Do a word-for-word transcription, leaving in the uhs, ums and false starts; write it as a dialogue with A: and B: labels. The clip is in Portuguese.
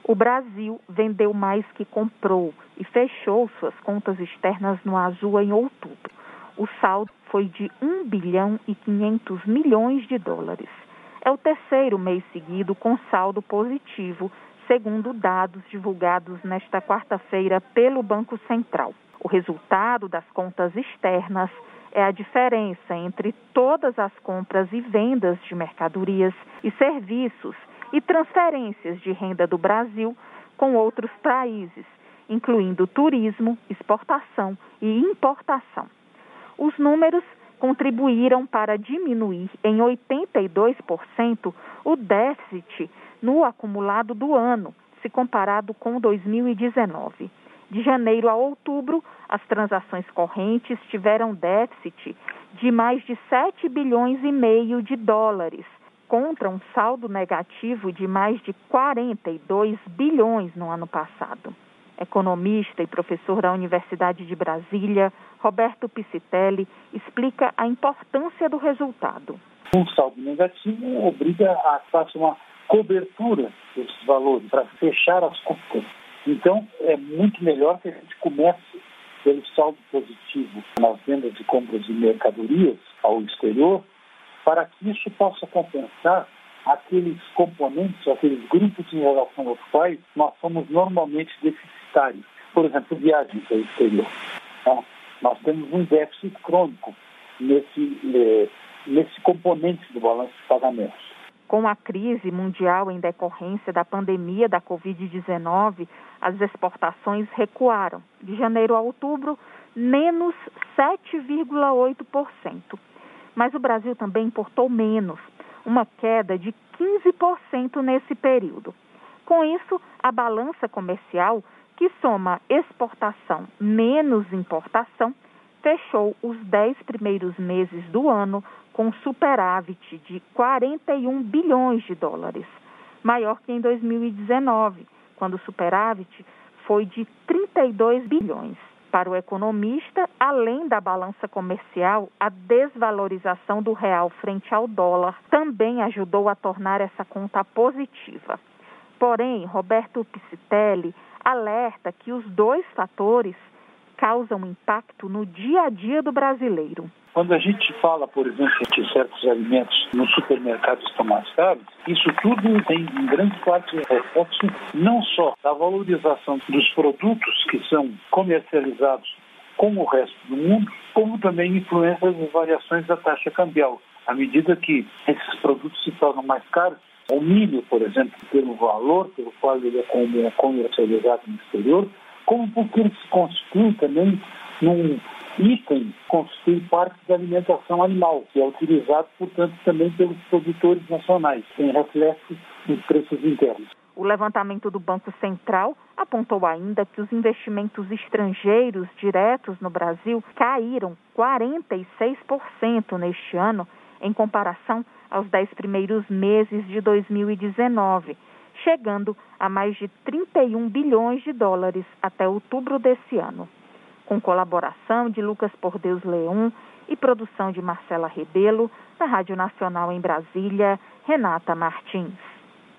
A: O Brasil vendeu mais que comprou e fechou suas contas externas no azul em outubro. O saldo foi de um bilhão e quinhentos milhões de dólares. É o terceiro mês seguido com saldo positivo, segundo dados divulgados nesta quarta-feira pelo Banco Central. O resultado das contas externas é a diferença entre todas as compras e vendas de mercadorias e serviços e transferências de renda do Brasil com outros países, incluindo turismo, exportação e importação. Os números contribuíram para diminuir em oitenta e dois por cento o déficit no acumulado do ano, se comparado com dois mil e dezenove. De janeiro a outubro, as transações correntes tiveram déficit de mais de sete bilhões e meio de dólares, contra um saldo negativo de mais de quarenta e dois bilhões no ano passado. Economista e professor da Universidade de Brasília, Roberto Piscitelli, explica a importância do resultado.
B: Um saldo negativo obriga a fazer uma cobertura desses valores para fechar as contas. Então, é muito melhor que a gente comece pelo saldo positivo nas vendas de compras de mercadorias ao exterior, para que isso possa compensar aqueles componentes, aqueles grupos em relação aos quais nós somos normalmente deficitários. Por exemplo, viagens ao exterior. Então, nós temos um déficit crônico nesse, eh, nesse componente do balanço de pagamentos.
A: Com a crise mundial em decorrência da pandemia da covid dezenove, as exportações recuaram. De janeiro a outubro, menos sete vírgula oito por cento. Mas o Brasil também importou menos, uma queda de quinze por cento nesse período. Com isso, a balança comercial, que soma exportação menos importação, fechou os dez primeiros meses do ano com superávit de quarenta e um bilhões de dólares, maior que em dois mil e dezenove, quando o superávit foi de trinta e dois bilhões. Para o economista, além da balança comercial, a desvalorização do real frente ao dólar também ajudou a tornar essa conta positiva. Porém, Roberto Piscitelli alerta que os dois fatores causam impacto no dia a dia do brasileiro.
B: Quando a gente fala, por exemplo, que certos alimentos no supermercado estão mais caros, isso tudo tem, em grande parte, reflexo não só da valorização dos produtos que são comercializados com o resto do mundo, como também influência das variações da taxa cambial. À medida que esses produtos se tornam mais caros, o milho, por exemplo, pelo valor pelo qual ele é comercializado no exterior, como porque ele se constitui também num item, constitui parte da alimentação animal, que é utilizado, portanto, também pelos produtores nacionais, tem reflexo nos preços internos.
A: O levantamento do Banco Central apontou ainda que os investimentos estrangeiros diretos no Brasil caíram quarenta e seis por cento neste ano, em comparação aos dez primeiros meses de dois mil e dezenove, chegando a mais de trinta e um bilhões de dólares até outubro desse ano. Com colaboração de Lucas Por Deus Leão e produção de Marcela Rebelo, da Rádio Nacional em Brasília, Renata Martins.